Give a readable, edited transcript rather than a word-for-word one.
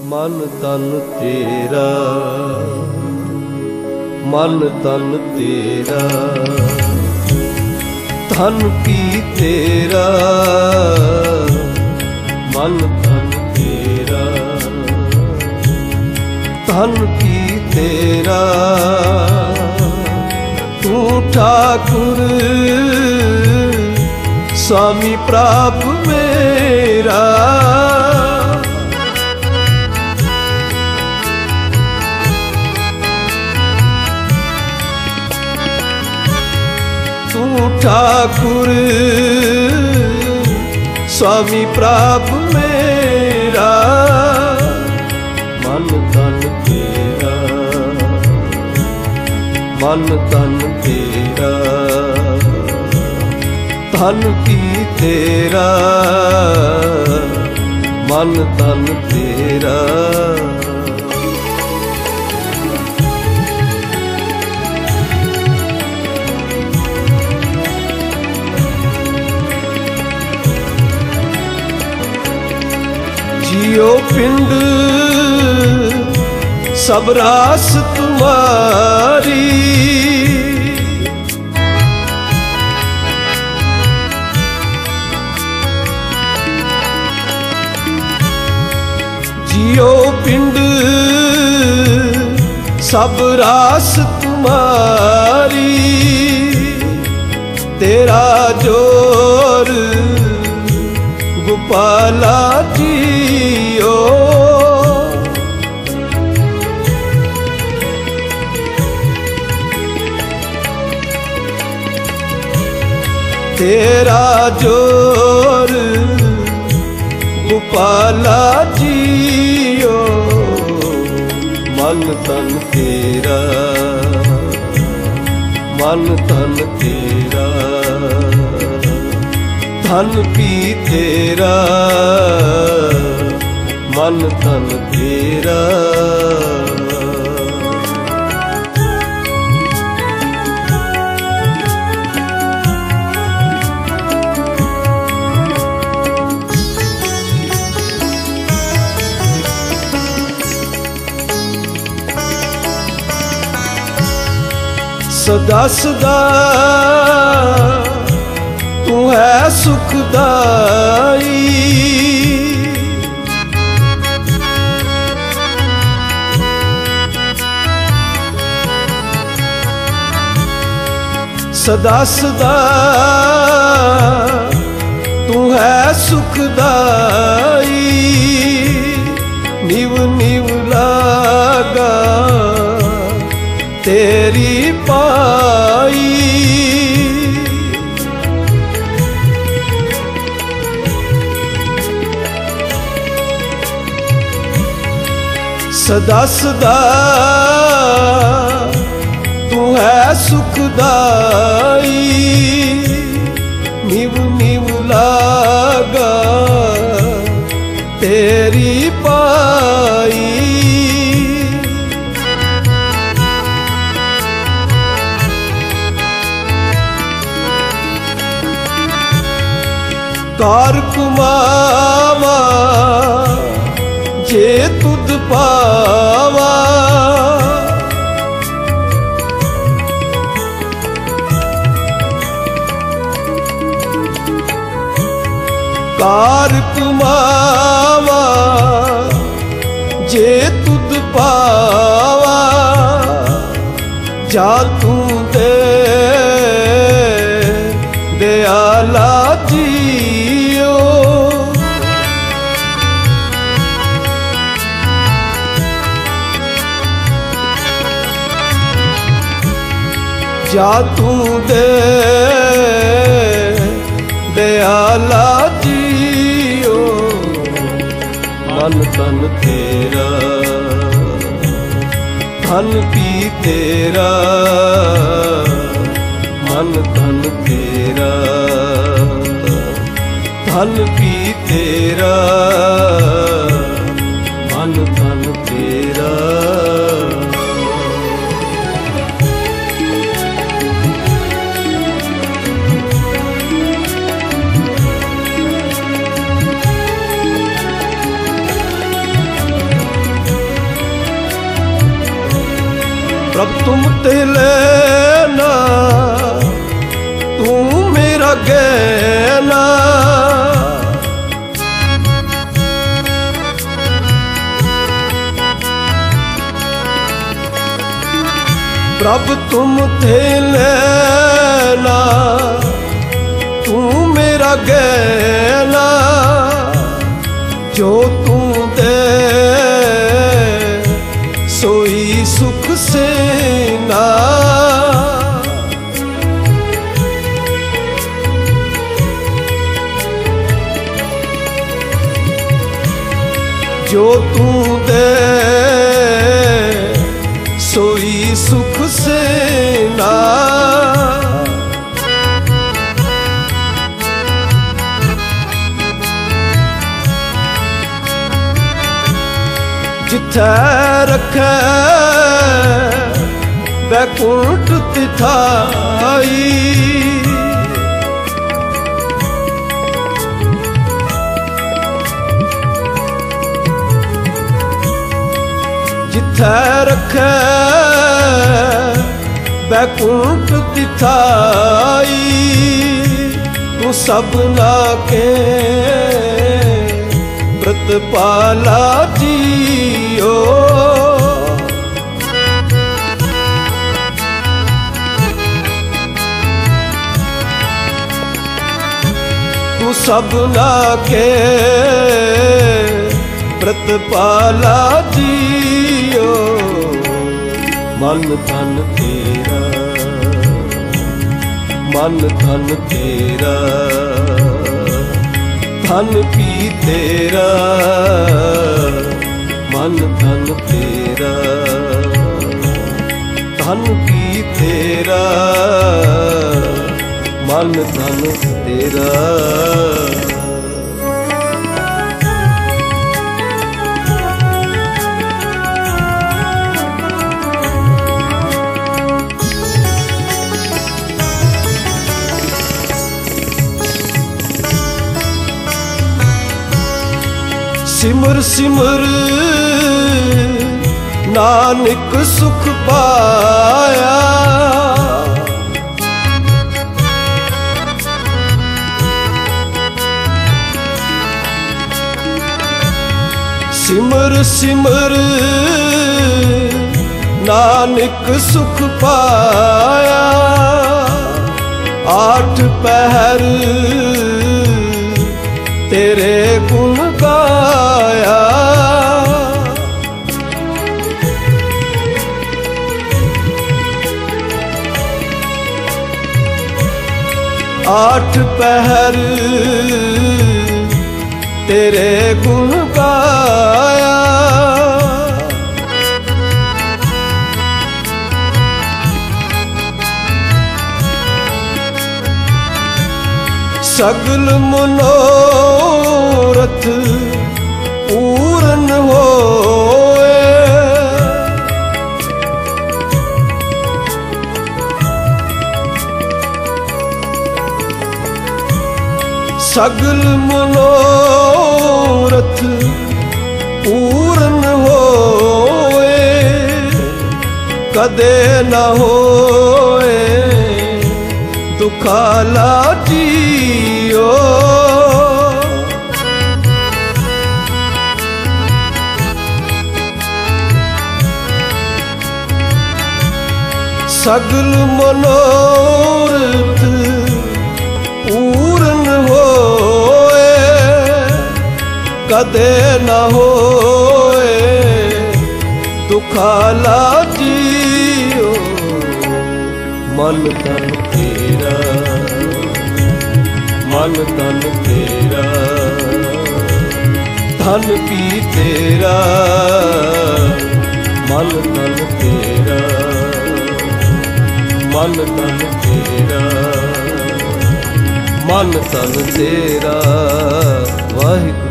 ਮਨ ਤਨ ਤੇਰਾ, ਮਨ ਤਨ ਤੇਰਾ, ਧਨ ਕੀ ਤੇਰਾ, ਮਨ ਤਨ ਤੇਰਾ, ਧਨ ਕੀ ਤੇਰਾ, ਤੂੰ ਠਾकुर स्वामी प्रभ मेरा। तू ठाकुर स्वामी प्रभ मेरा, मन तन तेरा, मन तन तेरा, धन की तेरा, मन तन तेरा। जियो पिंड सब रास तुम्हारी, जियो पिंड सब रास तुम्हारी, तेरा जोर गोपाला जियो। तेरा जोर गोपाला जियो, मन तन तेरा, मन तन तेरा, धन भी तेरा, मन तन तेरा। सदा सदा तू है सुखदाई, सदा सदा तू है सुखदाई, निव निव लागा तेरी पाई। सदा सदा तू है सुखदाई, निव निव लागा तेरी पाई। कार कुमावा जे तुद पावा, कार कुमावा जे तुद पावा, जा तू दे दयाला जियो। जा तू दे दयाला जियो, मन तन तेरा, धन की तेरा, मन तन तेरा, धन की तेरा, मन तन तेरा। प्रभ तुम ते लेना, तू मेरा गहना। प्रभ तुम थे लेना, तू मेरा गहना। जो तू दे सोई सुख सेना। जो तू दे सोई सुख सेना। जिथे रखे बैकुंठ तिथाई। जिथे रखे बैकुंठ तिथाई। तू सबना के प्रतिपाला जियो। तू सबना के प्रतिपाला जियो। मन धन तेरा, मन धन तेरा, धन पी तेरा। मन धन तेरा, धन पी तेरा। मन धन तेरा। सिमर सिमर नानक सुख पाया। सिमर सिमर नानक सुख पाया। आठ पहर तेरे गुण गाया। आठ पहर तेरे गुण गाया। सगल मनोरथ पूर्ण होए। सगल मनोरथ पूर्ण होए। कदे न होए दुखाला जियो। सगल मनोरथ पूर्ण होए। कदे न होए दुखाला जियो। मन तन तेरा, मन तन तेरा, धन पी तेरा। मन तन तेरा, मन तन तेरा, मन तन तेरा। वाहिगुरू।